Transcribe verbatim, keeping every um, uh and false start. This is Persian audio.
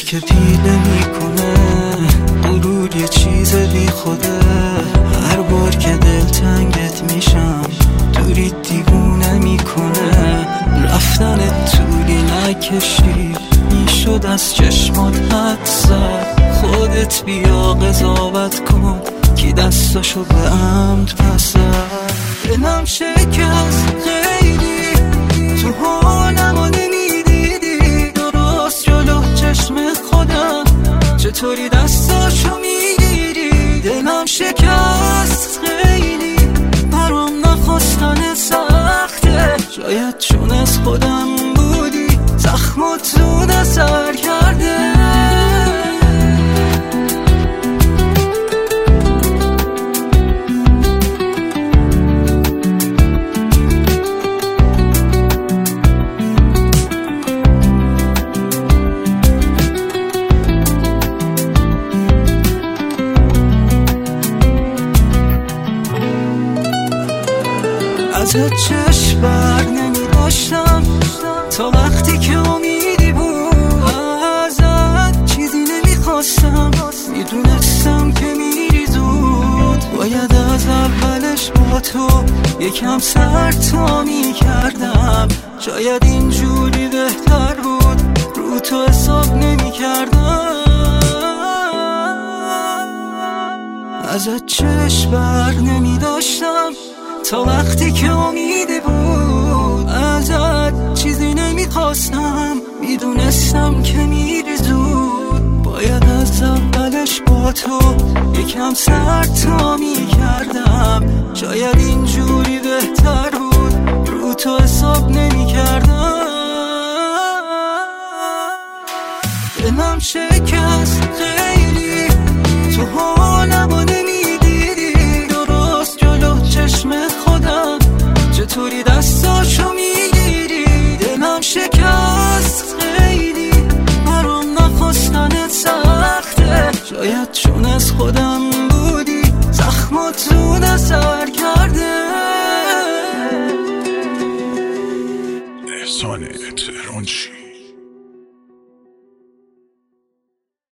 که پیله میکنه، غرور یه چیز بی خوده. هر بار که دل تنگت میشم دوری دیوونه میکنه. رفتن طولی نکشید میشد از چشمات حد زد. خودت بیا قضاوت کن کی دستاشو به عمد پس زد. دلم شکست خیلی تو حالمو نمیدیدی، درست جلو چشم خودم چطوری دستاشو میگیری. دلم شکست خیلی برام نخواستن سخته، شاید چون از خودم بودی زخمات زود اثر کرده. ازت چشم بر نمی داشتم تا وقتی که امیدی بود. ازت چیزی نمی خواستم، میدونستم که میری زود. باید از اولش با تو یکم سر تا می کردم، شاید اینجوری بهتر بود، رو تو حساب نمی کردم. ازت چشم بر نمی داشتم تا وقتی که امیدی بود. ازت چیزی نمیخواستم، میدونستم که میری زود. باید از اولش با تو یکم سر تا میکردم، شاید اینجوری بهتر بود، رو تو حساب نمیکردم. دلم شکست خیلی تو حالمو نمیدیدی، درست جلو چشم خودم چطوری دستاشو میگیری. دلم شکست خیلی برام نخواستنت سخته، شاید چون از خودم بودی زخمات زود اثر کرده. احسانه